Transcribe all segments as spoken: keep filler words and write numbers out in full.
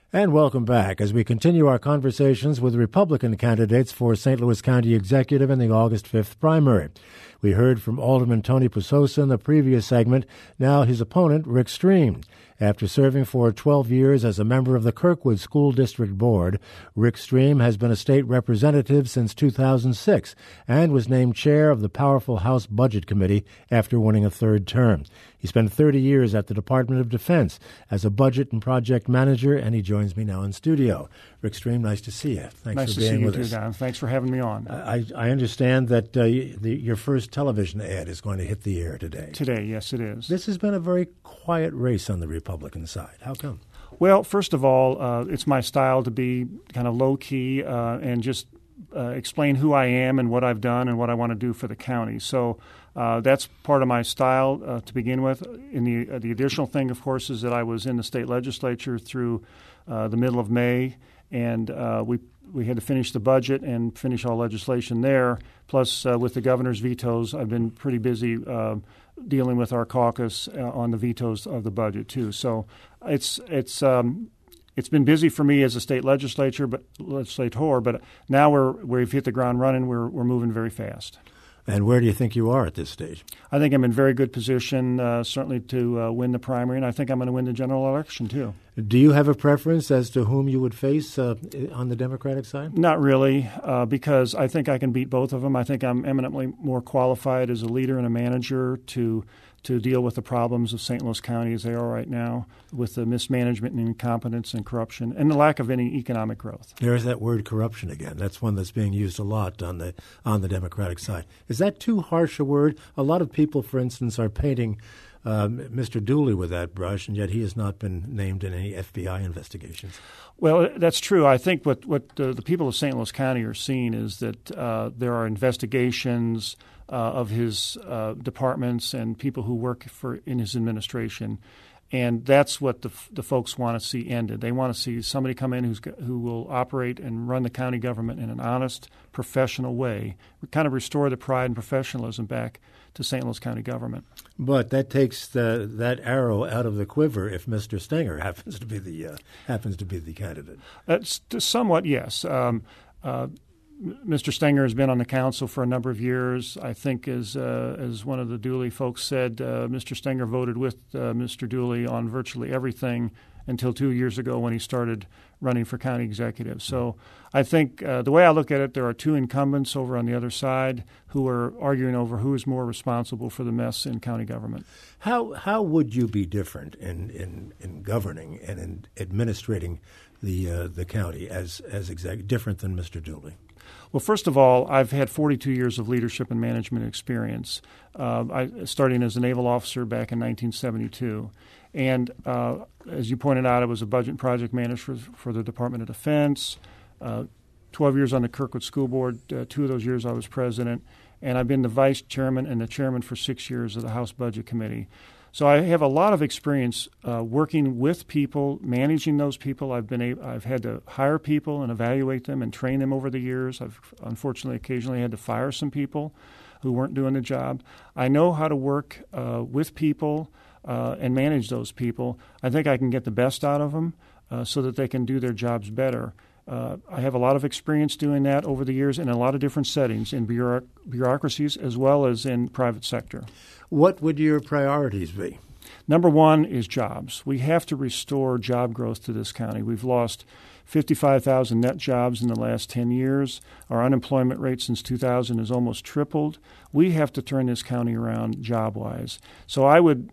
And welcome back as we continue our conversations with Republican candidates for Saint Louis County Executive in the August fifth primary. We heard from Alderman Tony Pusosa in the previous segment, now his opponent, Rick Stream. After serving for twelve years as a member of the Kirkwood School District Board, Rick Stream has been a state representative since two thousand six and was named chair of the powerful House Budget Committee after winning a third term. He spent thirty years at the Department of Defense as a budget and project manager, and he joins me now in studio. Rick Stream, nice to see you. Thanks nice for being with us. Nice to see you too, Don. Thanks for having me on. I, I understand that uh, the, your first television ad is going to hit the air today. Today, yes, it is. This has been a very quiet race on the Republican side. How come? Well, first of all, uh, it's my style to be kind of low-key uh, and just uh, explain who I am and what I've done and what I want to do for the county. So uh, that's part of my style uh, to begin with. In the, uh, the additional thing, of course, is that I was in the state legislature through uh, the middle of May, and uh, we we had to finish the budget and finish all legislation there. Plus, uh, with the governor's vetoes, I've been pretty busy uh, dealing with our caucus uh, on the vetoes of the budget too. So it's it's um, it's been busy for me as a state legislature, but legislator. But now we're we've hit the ground running. We're we're moving very fast. And where do you think you are at this stage? I think I'm in very good position, uh, certainly to uh, win the primary, and I think I'm going to win the general election, too. Do you have a preference as to whom you would face uh, on the Democratic side? Not really, uh, because I think I can beat both of them. I think I'm eminently more qualified as a leader and a manager to to deal with the problems of Saint Louis County as they are right now, with the mismanagement and incompetence and corruption and the lack of any economic growth. There's that word corruption again. That's one that's being used a lot on the on the Democratic side. Is that too harsh a word? A lot of people, for instance, are painting um, Mister Dooley with that brush, and yet he has not been named in any F B I investigations. Well, that's true. I think what, what the, the people of Saint Louis County are seeing is that uh, there are investigations Uh, of his uh, departments and people who work for in his administration, and that's what the the folks want to see ended. They want to see somebody come in who's who will operate and run the county government in an honest, professional way, kind of restore the pride and professionalism back to Saint Louis County government. But that takes the, that arrow out of the quiver if Mister Stenger happens to be the uh, happens to be the candidate. That's somewhat yes. Um, uh, Mister Stenger has been on the council for a number of years. I think, as uh, as one of the Dooley folks said, uh, Mister Stenger voted with uh, Mister Dooley on virtually everything until two years ago when he started running for county executive. So I think uh, the way I look at it, there are two incumbents over on the other side who are arguing over who is more responsible for the mess in county government. How how would you be different in, in, in governing and in administrating the uh, the county as as exec- different than Mister Dooley? Well, first of all, I've had forty-two years of leadership and management experience, uh, I, starting as a naval officer back in nineteen seventy-two. And uh, as you pointed out, I was a budget and project manager for, for the Department of Defense, uh, twelve years on the Kirkwood School Board. Uh, two of those years I was president. And I've been the vice chairman and the chairman for six years of the House Budget Committee. So I have a lot of experience uh, working with people, managing those people. I've been a, I've had to hire people and evaluate them and train them over the years. I've unfortunately occasionally had to fire some people who weren't doing the job. I know how to work uh, with people uh, and manage those people. I think I can get the best out of them uh, so that they can do their jobs better. Uh, I have a lot of experience doing that over the years in a lot of different settings, in bureauc- bureaucracies as well as in private sector. What would your priorities be? Number one is jobs. We have to restore job growth to this county. We've lost fifty-five thousand net jobs in the last ten years. Our unemployment rate since two thousand has almost tripled. We have to turn this county around job-wise. So I would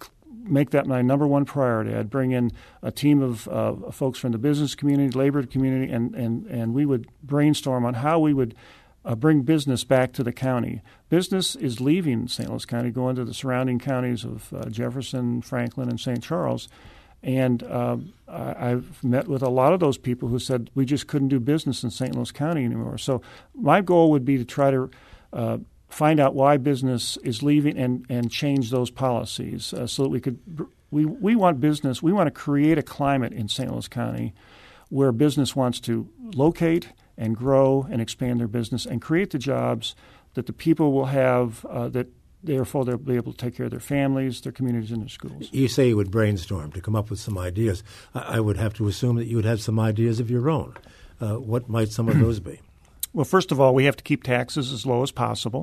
make that my number one priority. I'd bring in a team of uh, folks from the business community, labor community, and, and, and we would brainstorm on how we would uh, bring business back to the county. Business is leaving Saint Louis County, going to the surrounding counties of uh, Jefferson, Franklin, and Saint Charles. And uh, I, I've met with a lot of those people who said we just couldn't do business in Saint Louis County anymore. So my goal would be to try to uh, find out why business is leaving and, and change those policies uh, so that we could we, we want business, we want to create a climate in Saint Louis County where business wants to locate and grow and expand their business and create the jobs that the people will have uh, that therefore they'll be able to take care of their families, their communities, and their schools. You say you would brainstorm to come up with some ideas. I, I would have to assume that you would have some ideas of your own. Uh, what might some of those be? Well, first of all, we have to keep taxes as low as possible.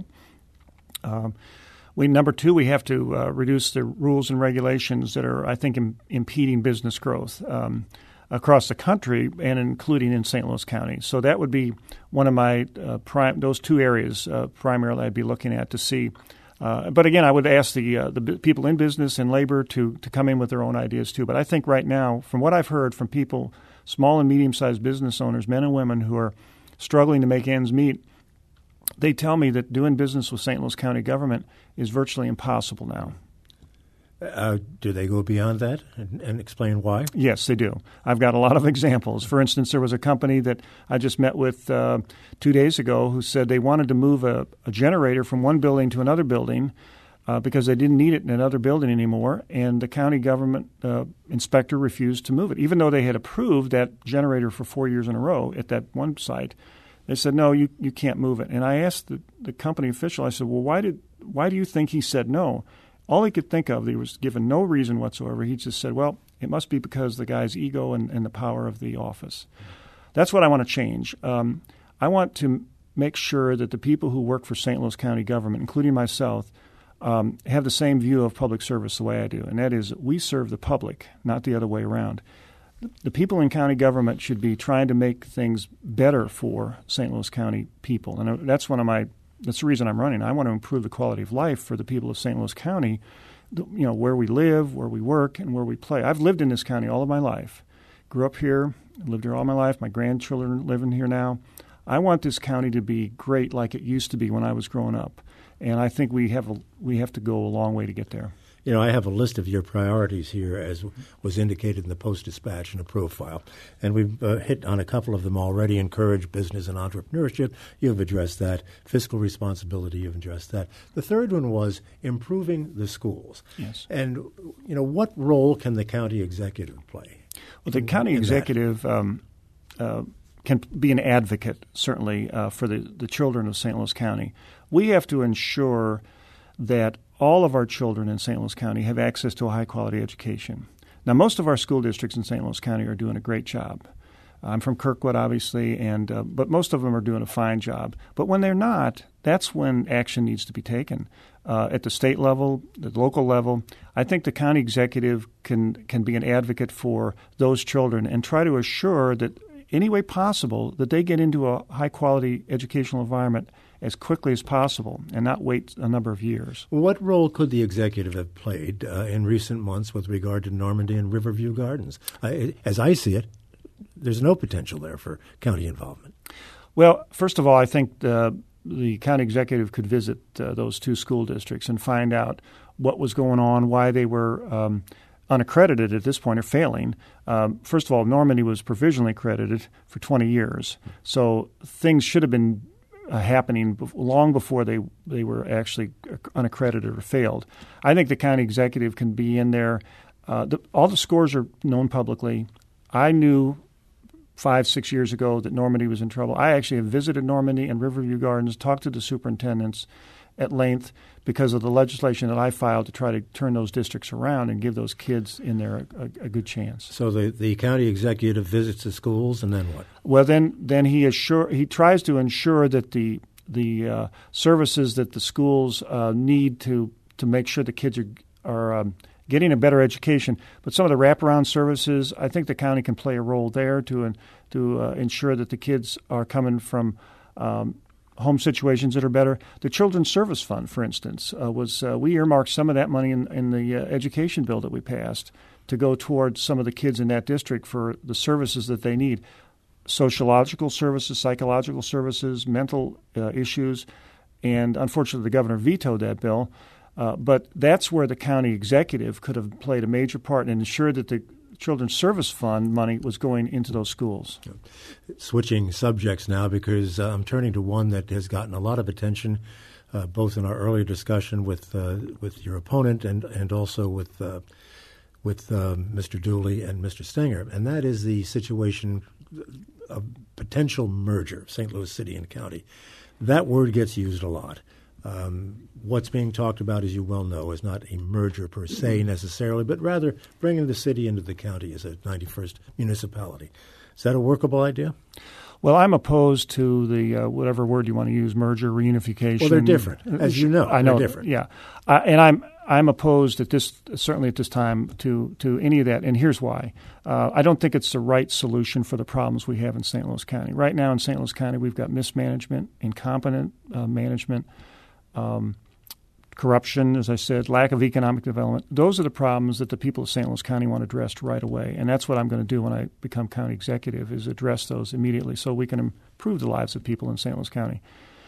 Um, we number two, we have to uh, reduce the rules and regulations that are, I think, im- impeding business growth um, across the country and including in Saint Louis County. So that would be one of my uh, prime. Those two areas uh, primarily I'd be looking at to see. Uh, but again, I would ask the uh, the b- people in business and labor to to come in with their own ideas too. But I think right now, from what I've heard from people, small and medium-sized business owners, men and women who are struggling to make ends meet, they tell me that doing business with Saint Louis County government is virtually impossible now. Uh, do they go beyond that and, and explain why? Yes, they do. I've got a lot of examples. For instance, there was a company that I just met with uh, two days ago who said they wanted to move a, a generator from one building to another building uh, because they didn't need it in another building anymore, and the county government uh, inspector refused to move it. Even though they had approved that generator for four years in a row at that one site, they said, no, you, you can't move it. And I asked the, the company official, I said, well, why did why do you think he said no? All he could think of, he was given no reason whatsoever. He just said, well, it must be because the guy's ego and, and the power of the office. That's what I want to change. Um, I want to make sure that the people who work for Saint Louis County government, including myself, um, have the same view of public service the way I do, and that is we serve the public, not the other way around. The people in county government should be trying to make things better for Saint Louis County people, and that's one of my That's the reason I'm running. I want to improve the quality of life for the people of Saint Louis County, you know, where we live, where we work, and where we play. I've lived in this county all of my life. Grew up here, lived here all my life. My grandchildren live in here now. I want this county to be great like it used to be when I was growing up, and I think we have a, we have to go a long way to get there. You know, I have a list of your priorities here, as was indicated in the Post-Dispatch and a profile, and we've uh, hit on a couple of them already. Encourage business and entrepreneurship. You've addressed that. Fiscal responsibility. You've addressed that. The third one was improving the schools. Yes. And, you know, what role can the county executive play? Well, the county executive um, uh, can be an advocate, certainly, uh, for the, the children of Saint Louis County. We have to ensure that all of our children in Saint Louis County have access to a high-quality education. Now, most of our school districts in Saint Louis County are doing a great job. I'm from Kirkwood, obviously, and uh, but most of them are doing a fine job. But when they're not, that's when action needs to be taken. Uh, at the state level, the local level, I think the county executive can, can be an advocate for those children and try to assure that any way possible that they get into a high-quality educational environment as quickly as possible and not wait a number of years. What role could the executive have played uh, in recent months with regard to Normandy and Riverview Gardens? I, as I see it, there's no potential there for county involvement. Well, first of all, I think the, the county executive could visit uh, those two school districts and find out what was going on, why they were um, unaccredited at this point or failing. Um, first of all, Normandy was provisionally accredited for twenty years, so things should have been Uh, happening long before they, they were actually unaccredited or failed. I think the county executive can be in there. Uh, the, all the scores are known publicly. I knew five, six years ago that Normandy was in trouble. I actually have visited Normandy and Riverview Gardens, talked to the superintendents at length because of the legislation that I filed to try to turn those districts around and give those kids in there a, a, a good chance. So the, the county executive visits the schools, and then what? Well, then then he assure he tries to ensure that the the uh, services that the schools uh, need to to make sure the kids are are um, getting a better education. But some of the wraparound services, I think the county can play a role there to uh, to uh, ensure that the kids are coming from Um, home situations that are better. The Children's Service Fund, for instance, uh, was uh, we earmarked some of that money in, in the uh, education bill that we passed to go towards some of the kids in that district for the services that they need, sociological services, psychological services, mental uh, issues, and unfortunately the governor vetoed that bill. Uh, but that's where the county executive could have played a major part and ensured that the Children's Service Fund money was going into those schools. Switching subjects now, because uh, I'm turning to one that has gotten a lot of attention, uh, both in our earlier discussion with uh, with your opponent and and also with uh, with uh, Mister Dooley and Mister Stenger, and that is the situation of potential merger of Saint Louis City and County. That word gets used a lot. Um, what's being talked about, as you well know, is not a merger per se necessarily, but rather bringing the city into the county as a ninety-first municipality. Is that a workable idea? Well, I'm opposed to the uh, whatever word you want to use, merger, reunification. Well, they're different, as you know. I know, they're different. Yeah, uh, and I'm I'm opposed at this certainly at this time to to any of that. And here's why: uh, I don't think it's the right solution for the problems we have in Saint Louis County right now. In Saint Louis County, we've got mismanagement, incompetent uh, management. Um, corruption, as I said, lack of economic development. Those are the problems that the people of Saint Louis County want addressed right away. And that's what I'm going to do when I become county executive, is address those immediately so we can improve the lives of people in Saint Louis County.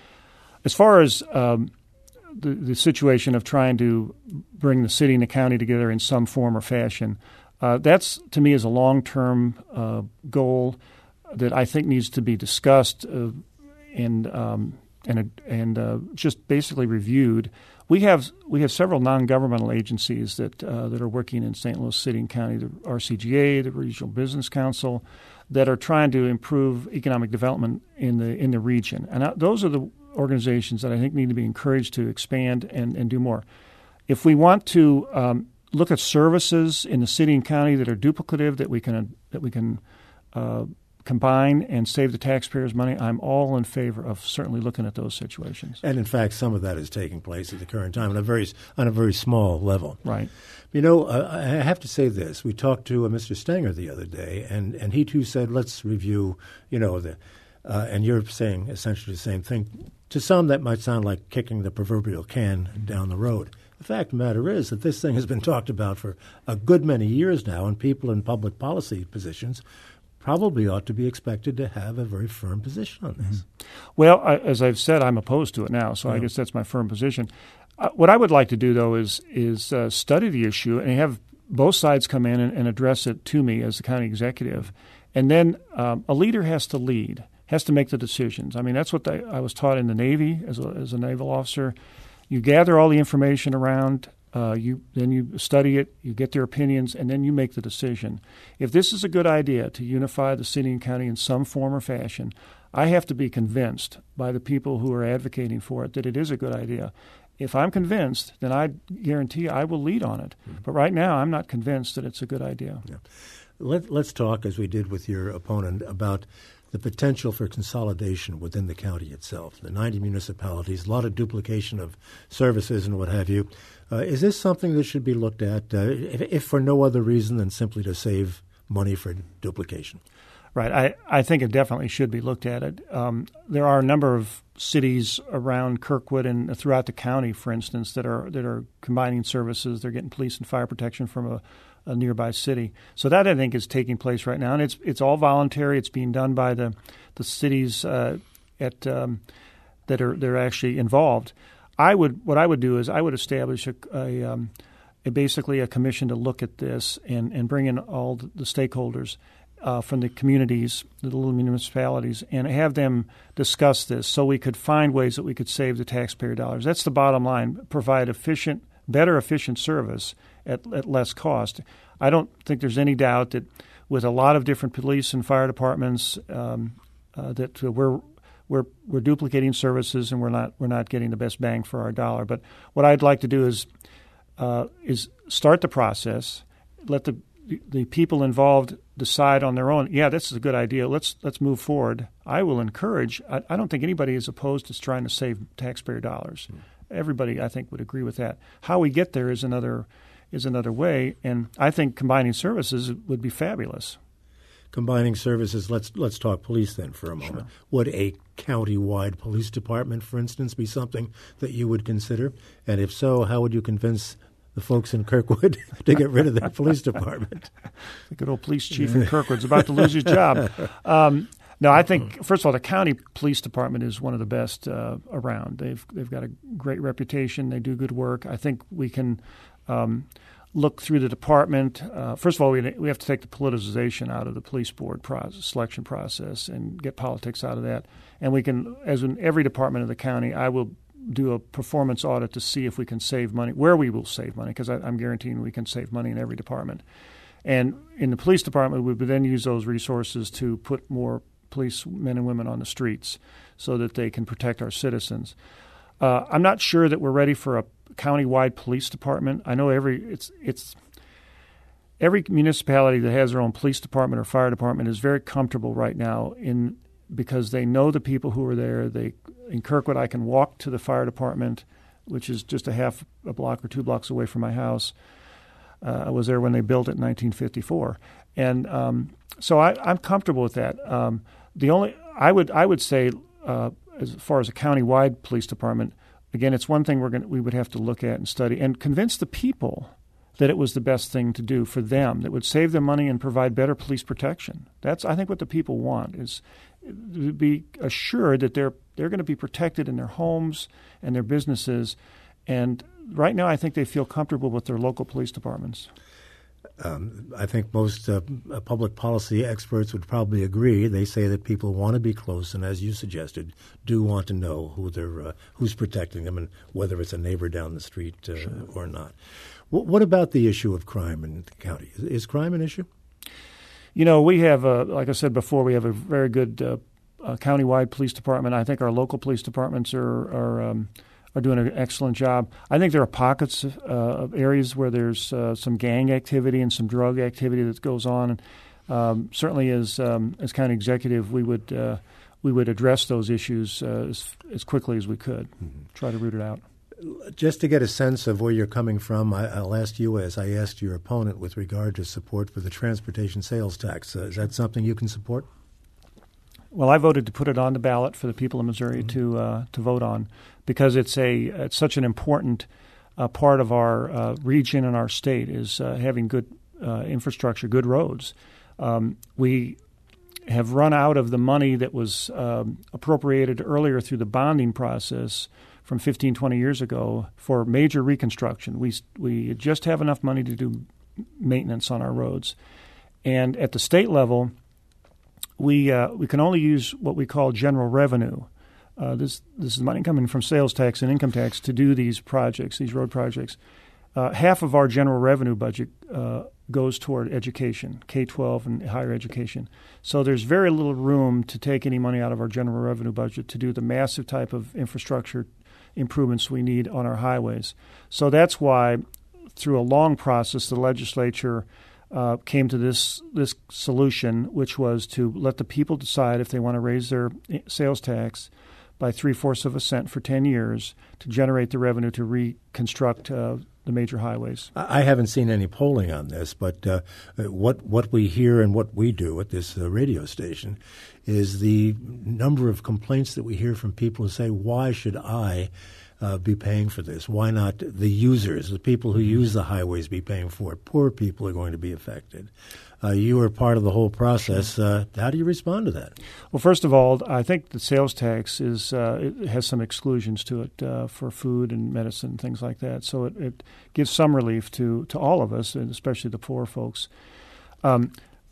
As far as um, the, the situation of trying to bring the city and the county together in some form or fashion, uh, that's, to me, is a long-term uh, goal that I think needs to be discussed uh, and um, and, and uh, just basically reviewed. We have we have several non-governmental agencies that uh, that are working in Saint Louis City and County, the R C G A, the Regional Business Council, that are trying to improve economic development in the in the region. And uh, those are the organizations that I think need to be encouraged to expand and, and do more. If we want to um, look at services in the city and county that are duplicative, that we can uh, that we can uh, combine and save the taxpayers money, I'm all in favor of certainly looking at those situations. And in fact, some of that is taking place at the current time on a very on a very small level. Right. You know, uh, I have to say this. We talked to uh, Mister Stenger the other day, and, and he too said, let's review, you know, the uh, and you're saying essentially the same thing. To some, that might sound like kicking the proverbial can down the road. The fact of the matter is that this thing has been talked about for a good many years now, and people in public policy positions probably ought to be expected to have a very firm position on this. Well, I, as I've said, I'm opposed to it now, so yeah. I guess that's my firm position. Uh, what I would like to do, though, is is uh, study the issue and have both sides come in and, and address it to me as the county executive. And then um, a leader has to lead, has to make the decisions. I mean, that's what I, I was taught in the Navy as a, as a naval officer. You gather all the information around. Uh, you then you study it, you get their opinions, and then you make the decision. If this is a good idea to unify the city and county in some form or fashion, I have to be convinced by the people who are advocating for it that it is a good idea. If I'm convinced, then I guarantee I will lead on it. Mm-hmm. But right now, I'm not convinced that it's a good idea. Yeah. Let, let's talk, as we did with your opponent, about the potential for consolidation within the county itself. The ninety municipalities, a lot of duplication of services and what have you. Uh, is this something that should be looked at, uh, if, if for no other reason than simply to save money for duplication? Right. I, I think it definitely should be looked at. It. Um, there are a number of cities around Kirkwood and throughout the county, for instance, that are that are combining services. They're getting police and fire protection from a, a nearby city. So that, I think, is taking place right now. And it's it's all voluntary. It's being done by the, the cities uh, at um, that are they're actually involved. I would what I would do is I would establish a, a, um, a basically a commission to look at this and, and bring in all the stakeholders uh, from the communities, the little municipalities, and have them discuss this so we could find ways that we could save the taxpayer dollars. That's the bottom line: provide efficient, better efficient service at, at less cost. I don't think there's any doubt that with a lot of different police and fire departments um, uh, that we're We're we're duplicating services and we're not we're not getting the best bang for our dollar. But what I'd like to do is uh, is start the process, let the the people involved decide on their own. Yeah, this is a good idea. Let's let's move forward. I will encourage. I, I don't think anybody is opposed to trying to save taxpayer dollars. Mm. Everybody, I think, would agree with that. How we get there is another is another way, and I think combining services would be fabulous. Combining services, let's let's talk police then for a moment. Sure. Would a county-wide police department, for instance, be something that you would consider? And if so, how would you convince the folks in Kirkwood to get rid of their police department? The good old police chief in Kirkwood's about to lose his job. Um, no, I think, first of all, the county police department is one of the best uh, around. They've they've got a great reputation. They do good work. I think we can um, look through the department. Uh, first of all, we we have to take the politicization out of the police board process, selection process and get politics out of that. And we can, as in every department of the county, I will do a performance audit to see if we can save money, where we will save money, because I'm guaranteeing we can save money in every department. And in the police department, we would then use those resources to put more police men and women on the streets so that they can protect our citizens. uh, I'm not sure that we're ready for a county-wide police department. I know every it's it's every municipality that has their own police department or fire department is very comfortable right now in because they know the people who are there. They in Kirkwood, I can walk to the fire department, which is just a half a block or two blocks away from my house. Uh, I was there when they built it in nineteen fifty-four, and um, so I, I'm comfortable with that. Um, the only I would I would say uh, as far as a county-wide police department, again, it's one thing we're going we would have to look at and study and convince the people that it was the best thing to do for them, that would save them money and provide better police protection. That's I think what the people want is to be assured that they're they're going to be protected in their homes and their businesses. And right now, I think they feel comfortable with their local police departments. Um, I think most uh, public policy experts would probably agree. They say that people want to be close, and as you suggested, do want to know who they're uh, who's protecting them and whether it's a neighbor down the street uh, sure. or not. W- what about the issue of crime in the county? Is, is crime an issue? You know, we have, a, like I said before, we have a very good uh, uh, county-wide police department. I think our local police departments are are, um, are doing an excellent job. I think there are pockets uh, of areas where there's uh, some gang activity and some drug activity that goes on. Um, certainly, as um, as county executive, we would uh, we would address those issues uh, as as quickly as we could. Mm-hmm. Try to root it out. Just to get a sense of where you're coming from, I, I'll ask you, as I asked your opponent, with regard to support for the transportation sales tax. Uh, is that something you can support? Well, I voted to put it on the ballot for the people of Missouri mm-hmm. to uh, to vote on because it's a it's such an important uh, part of our uh, region and our state is uh, having good uh, infrastructure, good roads. Um, we have run out of the money that was um, appropriated earlier through the bonding process from fifteen, twenty years ago for major reconstruction. We we just have enough money to do maintenance on our roads. And at the state level, we uh, we can only use what we call general revenue. Uh, this this is money coming from sales tax and income tax to do these projects, these road projects. Uh, half of our general revenue budget uh, goes toward education, K twelve and higher education. So there's very little room to take any money out of our general revenue budget to do the massive type of infrastructure improvements we need on our highways. So that's why, through a long process, the legislature uh, came to this this solution, which was to let the people decide if they want to raise their sales tax by three-fourths of a cent for ten years to generate the revenue to reconstruct uh, the major highways. I haven't seen any polling on this, but uh, what what we hear and what we do at this uh, radio station is the number of complaints that we hear from people who say, why should I uh, be paying for this? Why not the users, the people who use the highways, be paying for it? Poor people are going to be affected. Uh, you are part of the whole process. Uh, how do you respond to that? Well, first of all, I think the sales tax is uh, it has some exclusions to it uh, for food and medicine and things like that. So it, it gives some relief to, to all of us, and especially the poor folks. Um,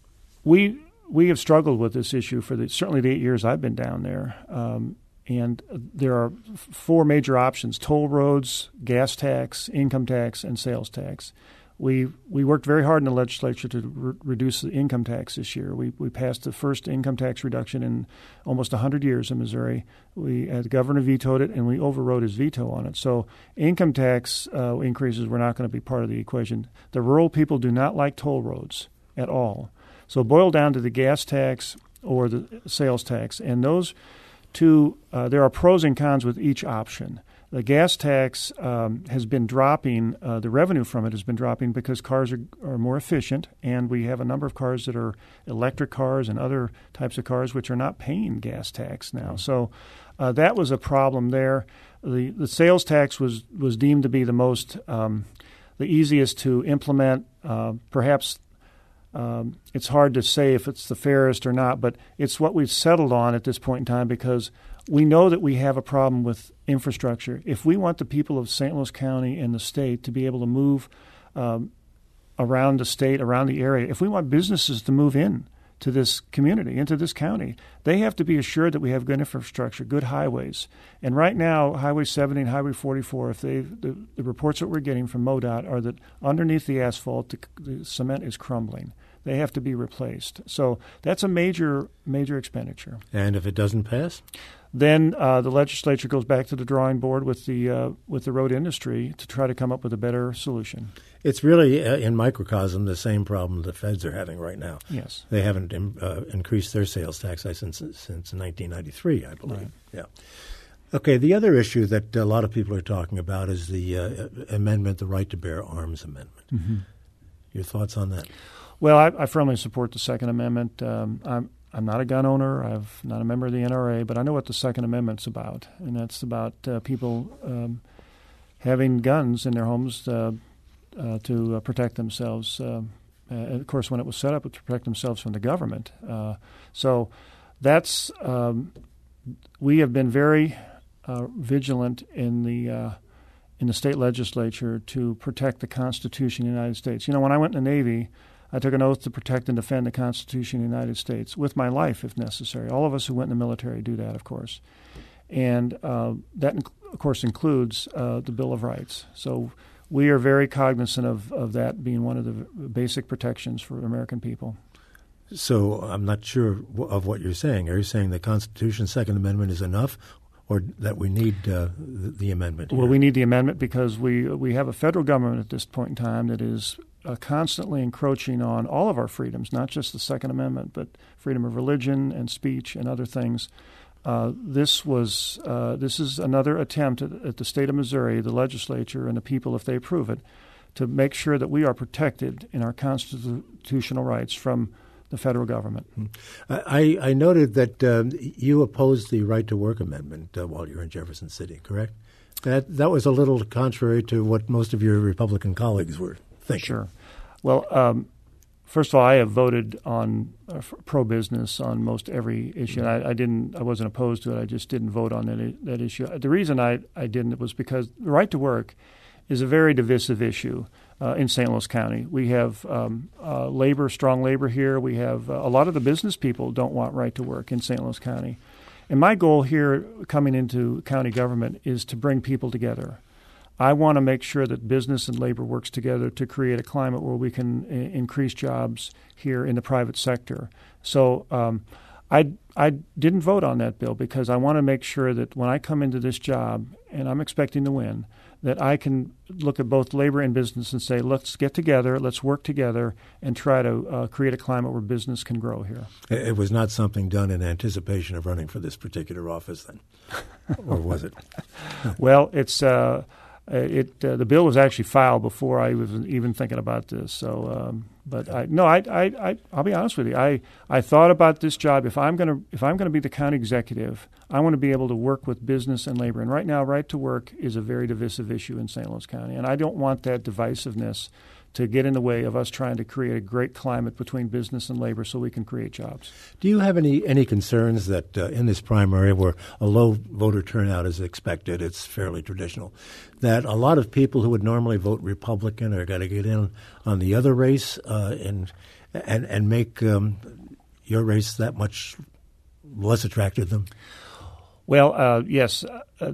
we we have struggled with this issue for the, certainly the eight years I've been down there. Um, and there are four major options: toll roads, gas tax, income tax, and sales tax. We we worked very hard in the legislature to re- reduce the income tax this year. We we passed the first income tax reduction in almost one hundred years in Missouri. We uh, the governor vetoed it, and we overrode his veto on it. So income tax uh, increases were not going to be part of the equation. The rural people do not like toll roads at all. So boil down to the gas tax or the sales tax, and those two uh, there are pros and cons with each option. The gas tax um, has been dropping. Uh, the revenue from it has been dropping because cars are, are more efficient, and we have a number of cars that are electric cars and other types of cars which are not paying gas tax now. So uh, that was a problem there. The the sales tax was, was deemed to be the most um, the easiest to implement. Uh, perhaps um, it's hard to say if it's the fairest or not, but it's what we've settled on at this point in time because we know that we have a problem with infrastructure. If we want the people of Saint Louis County and the state to be able to move um, around the state, around the area, if we want businesses to move in to this community, into this county, they have to be assured that we have good infrastructure, good highways. And right now, Highway seventy and Highway forty-four, if they the, the reports that we're getting from MoDOT are that underneath the asphalt, the, the cement is crumbling. They have to be replaced. So that's a major, major expenditure. And if it doesn't pass? Then uh, the legislature goes back to the drawing board with the uh, with the road industry to try to come up with a better solution. It's really, uh, in microcosm, the same problem the feds are having right now. Yes. They haven't uh, increased their sales tax since, since nineteen ninety-three, I believe. Right. Yeah. Okay, the other issue that a lot of people are talking about is the uh, amendment, the Right to Bear Arms Amendment. Mm-hmm. Your thoughts on that? Well, I, I firmly support the Second Amendment. Um, I'm I'm not a gun owner. I'm not a member of the N R A, but I know what the Second Amendment's about, and that's about uh, people um, having guns in their homes uh, uh, to uh, protect themselves. Uh, uh, of course, when it was set up, it was to protect themselves from the government. Uh, so that's um, we have been very uh, vigilant in the uh, in the state legislature to protect the Constitution of the United States. You know, when I went in the Navy, I took an oath to protect and defend the Constitution of the United States with my life, if necessary. All of us who went in the military do that, of course. And uh, that, of course, includes uh, the Bill of Rights. So we are very cognizant of, of that being one of the basic protections for American people. So I'm not sure of what you're saying. Are you saying the Constitution's Second Amendment is enough, or that we need uh, the, the amendment here? Well, we need the amendment because we we have a federal government at this point in time that is uh, constantly encroaching on all of our freedoms, not just the Second Amendment, but freedom of religion and speech and other things. Uh, this was uh, this is another attempt at, at the state of Missouri, the legislature, and the people, if they approve it, to make sure that we are protected in our constitutional rights from the federal government. I, I noted that um, you opposed the Right to Work Amendment uh, while you were in Jefferson City, correct? That that was a little contrary to what most of your Republican colleagues were thinking. Sure. Well, um, first of all, I have voted on uh, pro-business on most every issue. And I, I didn't. I wasn't opposed to it. I just didn't vote on that that issue. The reason I, I didn't was because the right to work is a very divisive issue. Uh, in Saint Louis County, we have um, uh, labor, strong labor here. We have uh, a lot of the business people don't want right to work in Saint Louis County. And my goal here coming into county government is to bring people together. I want to make sure that business and labor works together to create a climate where we can I- increase jobs here in the private sector. So um, I, I didn't vote on that bill because I want to make sure that when I come into this job, and I'm expecting to win, that I can look at both labor and business and say, let's get together, let's work together, and try to uh, create a climate where business can grow here. It was not something done in anticipation of running for this particular office then, or was it? Well, it's uh, it uh, the bill was actually filed before I was even thinking about this. So, um, but I no, I, I I I'll be honest with you. I, I thought about this job. If I'm gonna if I'm gonna be the county executive, I want to be able to work with business and labor. And right now, right to work is a very divisive issue in Saint Louis County, and I don't want that divisiveness to get in the way of us trying to create a great climate between business and labor so we can create jobs. Do you have any, any concerns that uh, in this primary where a low voter turnout is expected, it's fairly traditional, that a lot of people who would normally vote Republican are going to get in on the other race uh, and, and, and make um, your race that much less attractive to them? Well, uh, yes. Uh,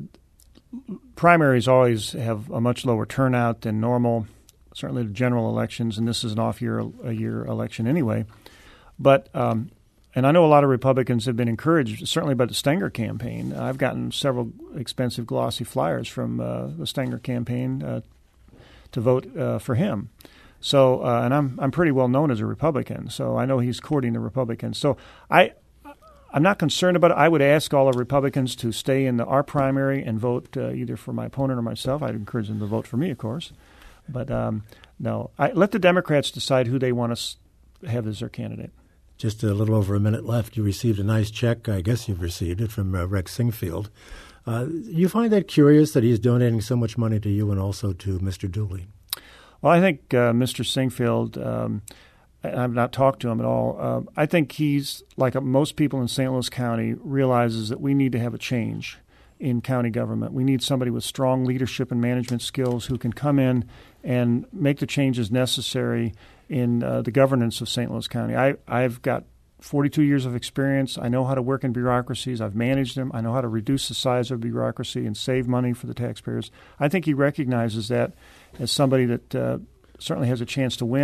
primaries always have a much lower turnout than normal. Certainly the general elections, and this is an off-year a year election anyway. But um, and I know a lot of Republicans have been encouraged, certainly by the Stenger campaign. I've gotten several expensive glossy flyers from uh, the Stenger campaign uh, to vote uh, for him. So, uh, and I'm I'm pretty well known as a Republican, so I know he's courting the Republicans. So I. I'm not concerned about it. I would ask all the Republicans to stay in the, our primary and vote uh, either for my opponent or myself. I'd encourage them to vote for me, of course. But um, no, I, let the Democrats decide who they want to have as their candidate. Just a little over a minute left. You received a nice check. I guess you've received it from uh, Rex Singfield. Uh, you find that curious that he's donating so much money to you and also to Mister Dooley? Well, I think uh, Mister Singfield um, – I've not talked to him at all. Uh, I think he's, like most people in Saint Louis County, realizes that we need to have a change in county government. We need somebody with strong leadership and management skills who can come in and make the changes necessary in uh, the governance of Saint Louis County. I, I've got forty-two years of experience. I know how to work in bureaucracies. I've managed them. I know how to reduce the size of bureaucracy and save money for the taxpayers. I think he recognizes that as somebody that uh, certainly has a chance to win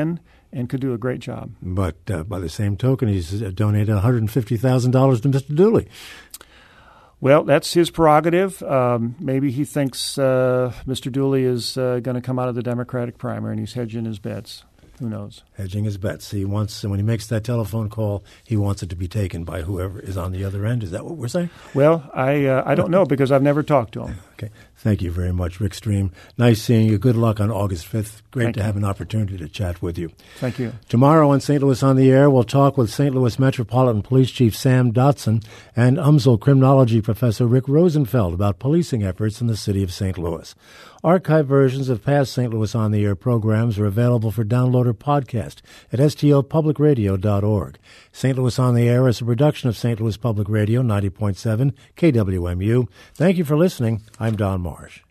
and could do a great job. But uh, by the same token, he's donated one hundred fifty thousand dollars to Mister Dooley. Well, that's his prerogative. Um, maybe he thinks uh, Mister Dooley is uh, going to come out of the Democratic primary, and he's hedging his bets. Who knows? Hedging his bets. He wants, when he makes that telephone call, he wants it to be taken by whoever is on the other end. Is that what we're saying? Well, I uh, I don't know because I've never talked to him. Okay. Thank you very much, Rick Stream. Nice seeing you. Good luck on August fifth. Great Thank to you. have an opportunity to chat with you. Thank you. Tomorrow on Saint Louis on the Air, we'll talk with Saint Louis Metropolitan Police Chief Sam Dotson and U M S L criminology professor Rick Rosenfeld about policing efforts in the city of Saint Louis. Archive versions of past Saint Louis on the Air programs are available for download or podcast at S T L public radio dot org. Saint Louis on the Air is a production of Saint Louis Public Radio, ninety point seven K W M U. Thank you for listening. I'm Don Marsh.